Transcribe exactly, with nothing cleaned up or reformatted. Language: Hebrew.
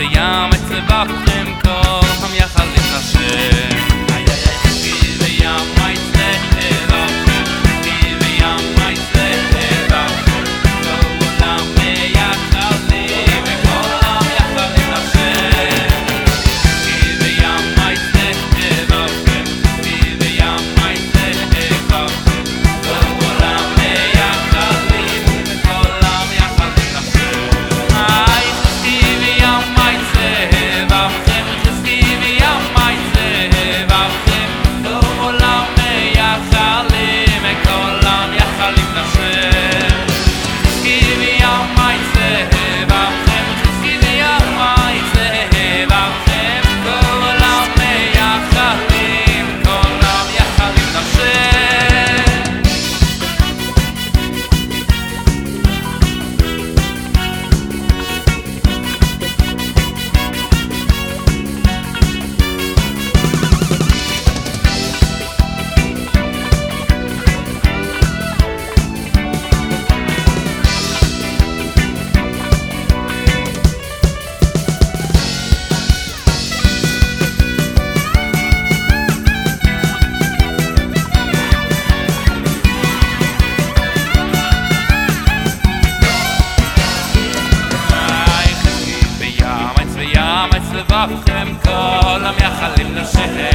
בים אצבעכם כל פעם יחד להתרשם איי איי איי חזקי בים אצבעכם חזקי בים אצבעכם כל עולם יחד לי וכל העם יחד להתרשם חזקי בים אצבעכם חזקי בים אצבעכם כל עולם יחד לי וכל העם יחד להתרשם איי חזקי בים אצבעכם חזקי בים אצבעכם כל עולם יחד לי וכל העם יחד להתרשם חזקי בים אצבעכם חזקי בים אצבעכם כל עולם יחד לי וכל העם יחד להתרשם איי חזקי בים אצבעכם כל העם יחד להתרשם